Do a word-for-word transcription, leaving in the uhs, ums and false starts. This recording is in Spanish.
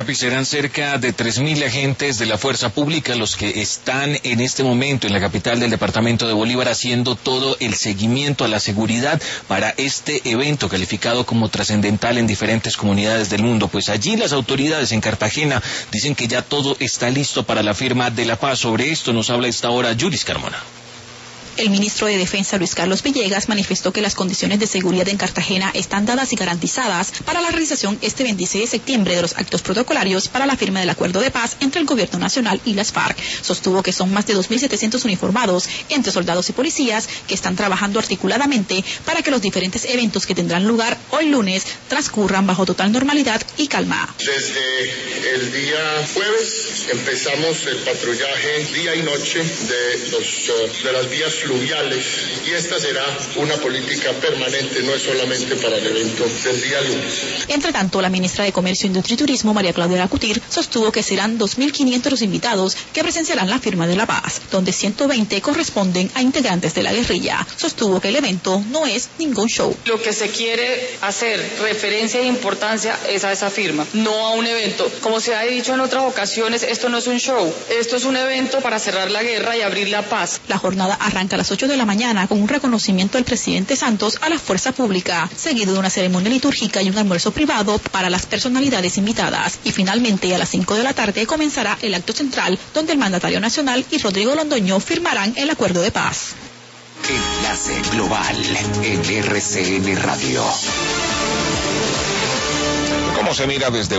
Serán cerca de tres mil agentes de la fuerza pública los que están en este momento en la capital del departamento de Bolívar haciendo todo el seguimiento a la seguridad para este evento calificado como trascendental en diferentes comunidades del mundo. Pues allí las autoridades en Cartagena dicen que ya todo está listo para la firma de la paz. Sobre esto nos habla a esta hora Yulis Carmona. El ministro de Defensa, Luis Carlos Villegas, manifestó que las condiciones de seguridad en Cartagena están dadas y garantizadas para la realización este veintiséis de septiembre de los actos protocolarios para la firma del acuerdo de paz entre el gobierno nacional y las FARC. Sostuvo que son más de dos mil setecientos uniformados, entre soldados y policías, que están trabajando articuladamente para que los diferentes eventos que tendrán lugar hoy lunes transcurran bajo total normalidad y calma. Desde el día jueves empezamos el patrullaje día y noche de, los, de las vías fluviales, y esta será una política permanente, no es solamente para el evento del día lunes. Entre tanto, la ministra de Comercio, Industria y Turismo, María Claudia Lacutir, sostuvo que serán dos mil quinientos los invitados que presenciarán la firma de la paz, donde ciento veinte corresponden a integrantes de la guerrilla. Sostuvo que el evento no es ningún show. Lo que se quiere hacer referencia e importancia es a esa firma, no a un evento. Como se ha dicho en otras ocasiones, esto no es un show, esto es un evento para cerrar la guerra y abrir la paz. La jornada arranca a las ocho de la mañana con un reconocimiento del presidente Santos a la fuerza pública, seguido de una ceremonia litúrgica y un almuerzo privado para las personalidades invitadas. Y finalmente a las cinco de la tarde comenzará el acto central, donde el mandatario nacional y Rodrigo Londoño firmarán el acuerdo de paz. Enlace Global en R C N Radio. ¿Cómo se mira desde